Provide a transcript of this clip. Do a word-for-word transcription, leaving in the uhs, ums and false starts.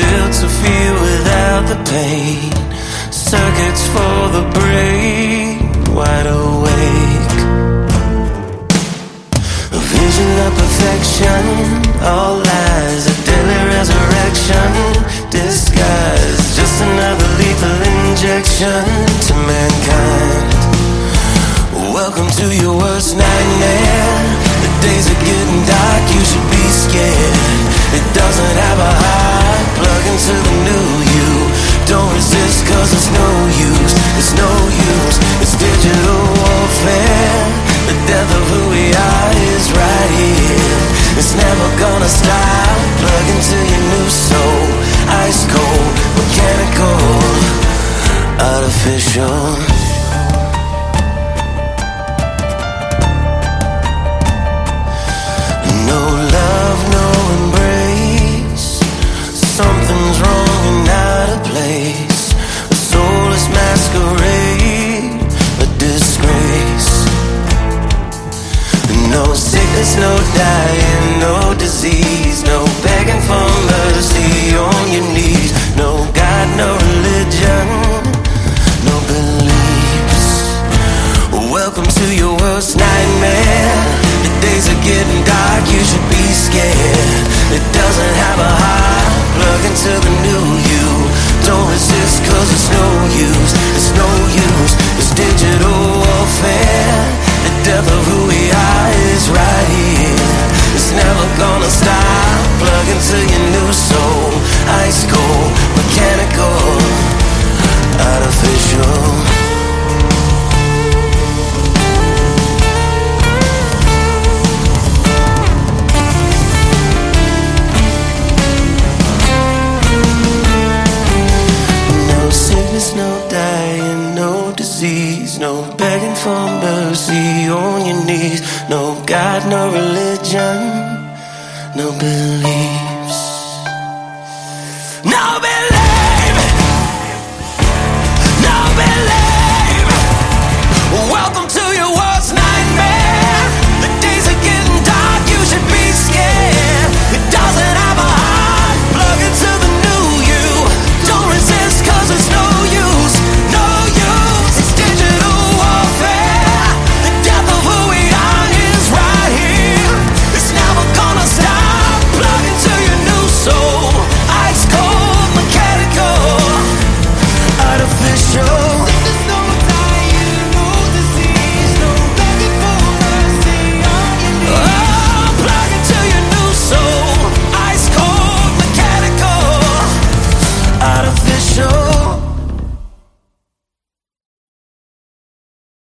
built to feel without the pain. Circuits for the brain, wide awake. A vision of perfection, all lies, a daily resurrection. Disguise, just another lethal injection to mankind. Welcome to your worst nightmare. The days are getting dark, you should be scared. It doesn't have a heart, plug into the new you. Don't resist cause it's no use, it's no use. It's digital warfare. The death of who we are is right here. It's never gonna stop, plug into your new soul. Ice cold, mechanical, artificial. Something's wrong and out of place. A soulless masquerade, a disgrace. No sickness, no dying, no disease. No begging for mercy on your knees. No God, no religion, no beliefs. Welcome to your worst nightmare. The days are getting dark, you should be scared. It doesn't have a heart, plug into the new you. Don't resist cause it's no use, it's no use. It's digital warfare. The death of who we are is right here. It's never gonna stop, plug into your new soul. Ice cold, mechanical, artificial. No dying, no disease. No begging for mercy on your knees. No God, no religion, no beliefs. No beliefs.